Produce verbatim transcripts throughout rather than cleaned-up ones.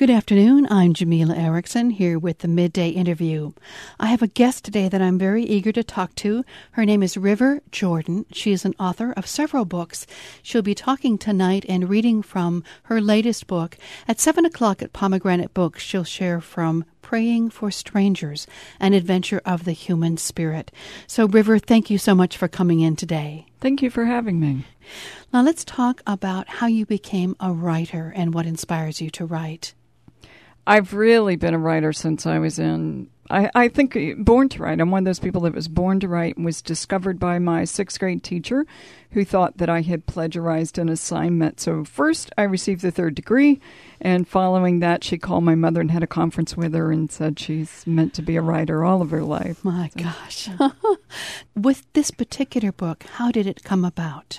Good afternoon. I'm Jamila Erickson here with the Midday Interview. I have a guest today that I'm very eager to talk to. Her name is River Jordan. She is an author of several books. She'll be talking tonight and reading from her latest book. At seven o'clock at Pomegranate Books, she'll share from Praying for Strangers, an adventure of the human spirit. So, River, thank you so much for coming in today. Thank you for having me. Now, let's talk about how you became a writer and what inspires you to write. I've really been a writer since I was in, I, I think, born to write. I'm one of those people that was born to write and was discovered by my sixth grade teacher who thought that I had plagiarized an assignment. So first I received the third degree, and following that she called my mother and had a conference with her and said she's meant to be a writer all of her life. My so, gosh. With this particular book, how did it come about?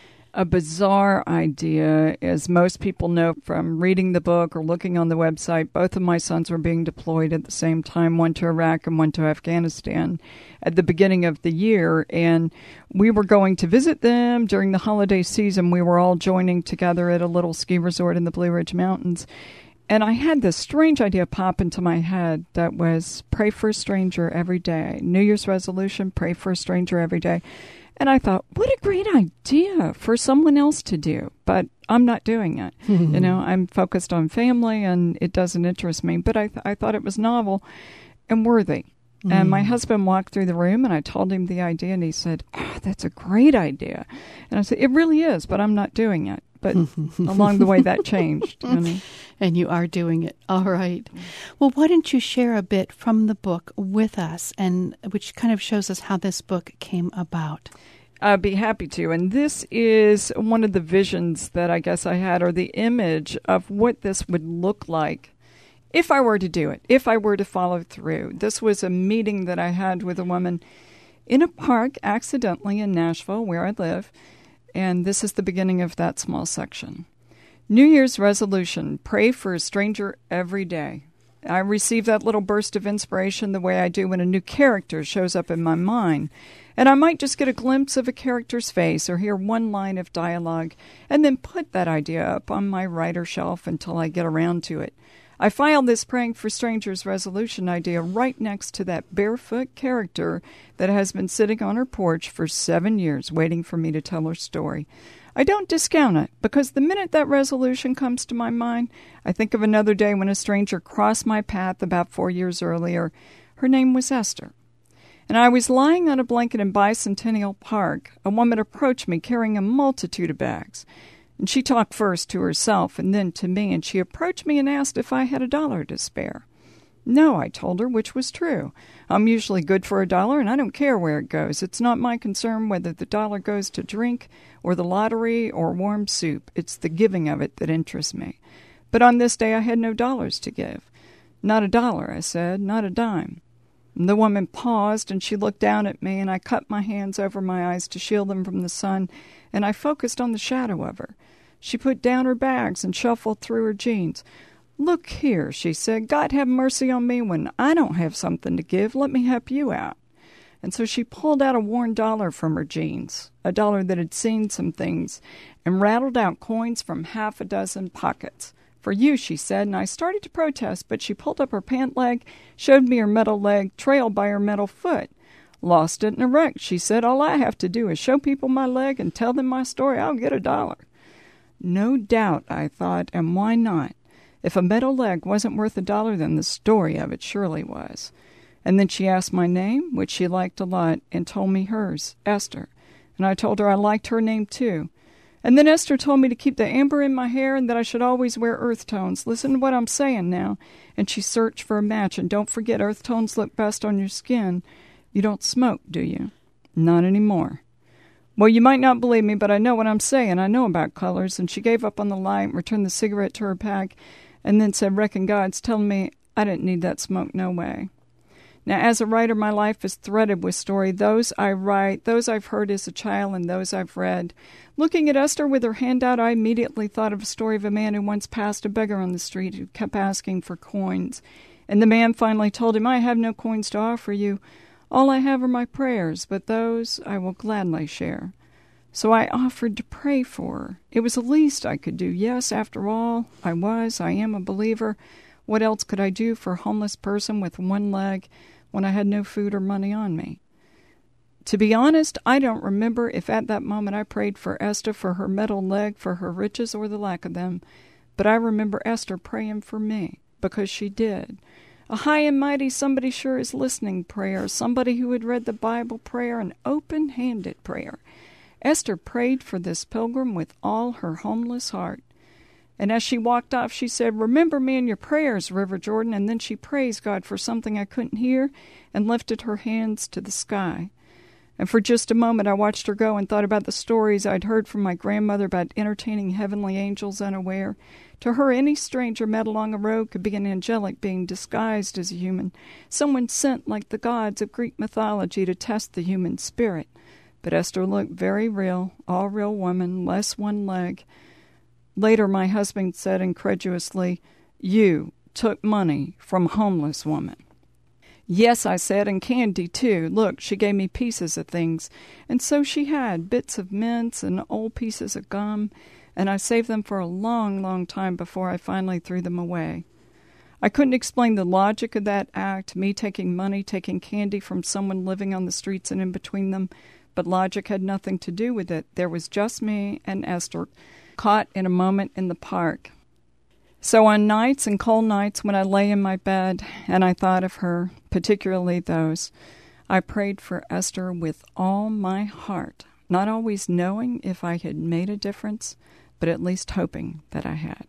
A bizarre idea. As most people know from reading the book or looking on the website, both of my sons were being deployed at the same time, one to Iraq and one to Afghanistan at the beginning of the year. And we were going to visit them during the holiday season. We were all joining together at a little ski resort in the Blue Ridge Mountains. And I had this strange idea pop into my head that was pray for a stranger every day. New Year's resolution, pray for a stranger every day. And I thought, what a great idea for someone else to do, but I'm not doing it. Mm-hmm. You know, I'm focused on family and it doesn't interest me, but I, th- I thought it was novel and worthy. Mm-hmm. And my husband walked through the room and I told him the idea and he said, oh, that's a great idea. And I said, it really is, but I'm not doing it. But along the way, that changed. You know? And you are doing it. All right. Well, why don't you share a bit from the book with us, and which kind of shows us how this book came about? I'd be happy to. And this is one of the visions that I guess I had, or the image of what this would look like if I were to do it, if I were to follow through. This was a meeting that I had with a woman in a park accidentally in Nashville, where I live. And this is the beginning of that small section. New Year's resolution, pray for a stranger every day. I receive that little burst of inspiration the way I do when a new character shows up in my mind. And I might just get a glimpse of a character's face or hear one line of dialogue and then put that idea up on my writer shelf until I get around to it. I filed this Praying for Strangers resolution idea right next to that barefoot character that has been sitting on her porch for seven years waiting for me to tell her story. I don't discount it, because the minute that resolution comes to my mind, I think of another day when a stranger crossed my path about four years earlier. Her name was Esther. And I was lying on a blanket in Bicentennial Park. A woman approached me carrying a multitude of bags. And she talked first to herself and then to me, and she approached me and asked if I had a dollar to spare. No, I told her, which was true. I'm usually good for a dollar, and I don't care where it goes. It's not my concern whether the dollar goes to drink or the lottery or warm soup. It's the giving of it that interests me. But on this day I had no dollars to give. Not a dollar, I said, not a dime. And the woman paused, and she looked down at me, and I cut my hands over my eyes to shield them from the sun, and I focused on the shadow of her. She put down her bags and shuffled through her jeans. Look here, she said, God have mercy on me when I don't have something to give. Let me help you out. And so she pulled out a worn dollar from her jeans, a dollar that had seen some things, and rattled out coins from half a dozen pockets. For you, she said, and I started to protest, but she pulled up her pant leg, showed me her metal leg, trailed by her metal foot. Lost it in a wreck, she said. All I have to do is show people my leg and tell them my story. I'll get a dollar. No doubt, I thought, and why not? If a metal leg wasn't worth a dollar, then the story of it surely was. And then she asked my name, which she liked a lot, and told me hers, Esther. And I told her I liked her name too. And then Esther told me to keep the amber in my hair and that I should always wear earth tones. Listen to what I'm saying now. And she searched for a match. And don't forget, earth tones look best on your skin. You don't smoke, do you? Not anymore. Well, you might not believe me, but I know what I'm saying. I know about colors. And she gave up on the light and returned the cigarette to her pack and then said, reckon God's telling me I didn't need that smoke no way. Now, as a writer, my life is threaded with story. Those I write, those I've heard as a child, and those I've read. Looking at Esther with her hand out, I immediately thought of a story of a man who once passed a beggar on the street who kept asking for coins. And the man finally told him, I have no coins to offer you. All I have are my prayers, but those I will gladly share. So I offered to pray for her. It was the least I could do. Yes, after all, I was, I am a believer. What else could I do for a homeless person with one leg when I had no food or money on me? To be honest, I don't remember if at that moment I prayed for Esther for her metal leg, for her riches, or the lack of them, but I remember Esther praying for me, because she did. A high and mighty somebody sure is listening prayer, somebody who had read the Bible prayer, an open-handed prayer. Esther prayed for this pilgrim with all her homeless heart. And as she walked off, she said, "Remember me in your prayers, River Jordan." And then she praised God for something I couldn't hear and lifted her hands to the sky. And for just a moment, I watched her go and thought about the stories I'd heard from my grandmother about entertaining heavenly angels unaware. To her, any stranger met along a road could be an angelic being disguised as a human, someone sent like the gods of Greek mythology to test the human spirit. But Esther looked very real, all real woman, less one leg. Later, my husband said incredulously, "You took money from a homeless woman." "Yes," I said, "and candy, too. Look, she gave me pieces of things." And so she had, bits of mints and old pieces of gum, and I saved them for a long, long time before I finally threw them away. I couldn't explain the logic of that act, me taking money, taking candy from someone living on the streets and in between them, but logic had nothing to do with it. There was just me and Esther, caught in a moment in the park. So on nights and cold nights when I lay in my bed and I thought of her, particularly those, I prayed for Esther with all my heart, not always knowing if I had made a difference, but at least hoping that I had.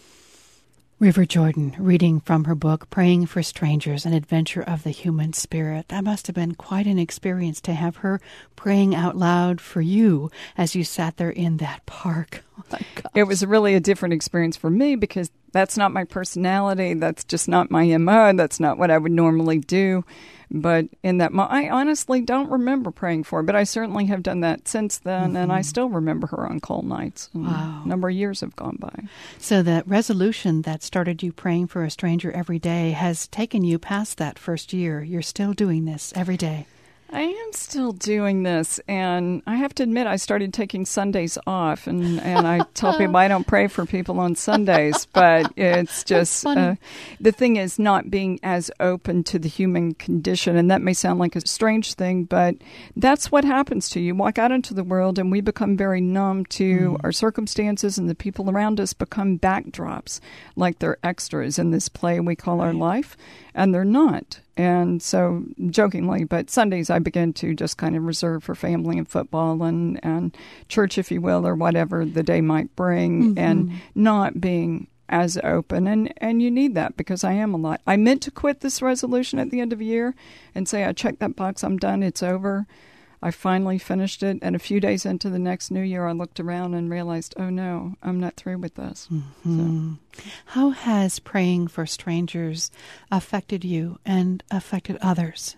River Jordan, reading from her book, Praying for Strangers, An Adventure of the Human Spirit. That must have been quite an experience to have her praying out loud for you as you sat there in that park. Oh my gosh. It was really a different experience for me because that's not my personality. That's just not my M O. That's not what I would normally do. But in that moment, I honestly don't remember praying for her, but I certainly have done that since then, mm-hmm. and I still remember her on cold nights. Wow. A number of years have gone by. So that resolution that started you praying for a stranger every day has taken you past that first year. You're still doing this every day. I am still doing this, and I have to admit I started taking Sundays off, and, and I tell people I don't pray for people on Sundays, but it's just, uh, the thing is not being as open to the human condition, and that may sound like a strange thing, but that's what happens to you. You walk out into the world, and we become very numb to mm. our circumstances, and the people around us become backdrops, like they're extras in this play we call right. our life, and they're not. And so, jokingly, but Sundays I begin to just kind of reserve for family and football and, and church, if you will, or whatever the day might bring, mm-hmm. and not being as open. And, and you need that because I am a lot. I meant to quit this resolution at the end of the year and say, I checked that box, I'm done, it's over. I finally finished it, and a few days into the next new year, I looked around and realized, oh no, I'm not through with this. Mm-hmm. So. How has praying for strangers affected you and affected others?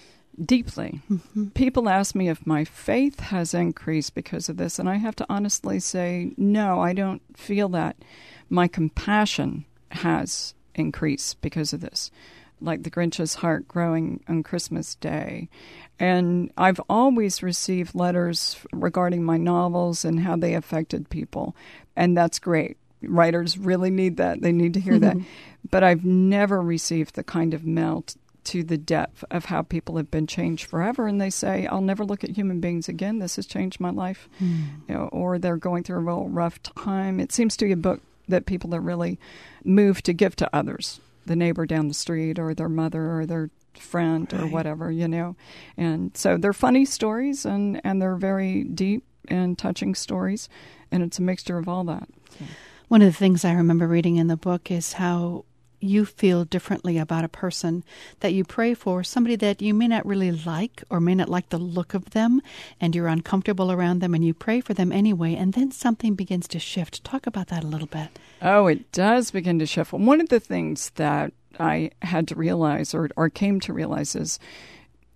Deeply. Mm-hmm. People ask me if my faith has increased because of this, and I have to honestly say, no, I don't feel that. My compassion has increased because of this, like the Grinch's heart growing on Christmas Day. And I've always received letters regarding my novels and how they affected people. And that's great. Writers really need that. They need to hear mm-hmm. that. But I've never received the kind of mail t- to the depth of how people have been changed forever. And they say, I'll never look at human beings again. This has changed my life. Mm. You know, or they're going through a real rough time. It seems to be a book that people are really moved to give to others. The neighbor down the street or their mother or their friend right. or whatever, you know. And so they're funny stories and, and they're very deep and touching stories. And it's a mixture of all that. So. One of the things I remember reading in the book is how you feel differently about a person that you pray for, somebody that you may not really like or may not like the look of them, and you're uncomfortable around them, and you pray for them anyway, and then something begins to shift. Talk about that a little bit. Oh, it does begin to shift. One of the things that I had to realize or, or came to realize is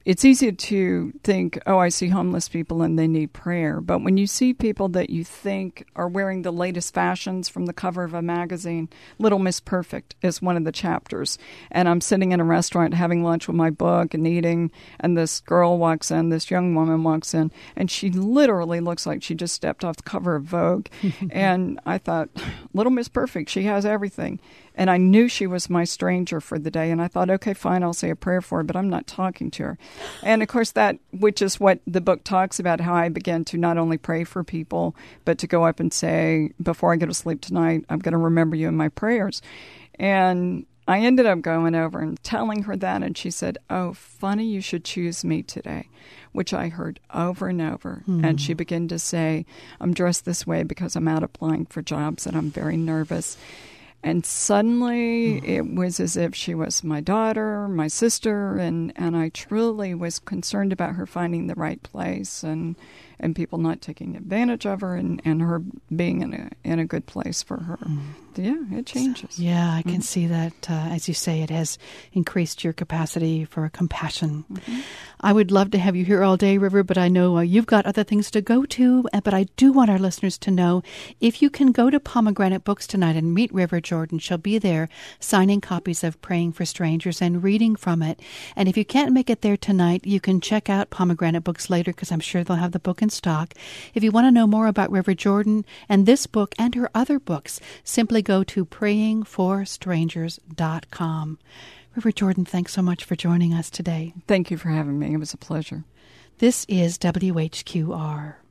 it's easy to think, oh, I see homeless people and they need prayer. But when you see people that you think are wearing the latest fashions from the cover of a magazine, Little Miss Perfect is one of the chapters. And I'm sitting in a restaurant having lunch with my book and eating, and this girl walks in, this young woman walks in, and she literally looks like she just stepped off the cover of Vogue. And I thought, Little Miss Perfect, she has everything. And I knew she was my stranger for the day. And I thought, okay, fine, I'll say a prayer for her, but I'm not talking to her. And, of course, that, which is what the book talks about, how I began to not only pray for people, but to go up and say, before I go to sleep tonight, I'm going to remember you in my prayers. And I ended up going over and telling her that, and she said, oh, funny you should choose me today, which I heard over and over. Mm. And she began to say, I'm dressed this way because I'm out applying for jobs and I'm very nervous. And suddenly mm. it was as if she was my daughter, my sister, and, and I truly was concerned about her finding the right place and and people not taking advantage of her and, and her being in a in a good place for her. Mm. Yeah, it changes. Yeah, I can mm-hmm. see that, uh, as you say, it has increased your capacity for compassion. Mm-hmm. I would love to have you here all day, River, but I know uh, you've got other things to go to. But I do want our listeners to know, if you can go to Pomegranate Books tonight and meet River Jordan, she'll be there signing copies of Praying for Strangers and reading from it. And if you can't make it there tonight, you can check out Pomegranate Books later, because I'm sure they'll have the book in stock. If you want to know more about River Jordan and this book and her other books, simply go to praying for strangers dot com. River Jordan, thanks so much for joining us today. Thank you for having me. It was a pleasure. This is W H Q R.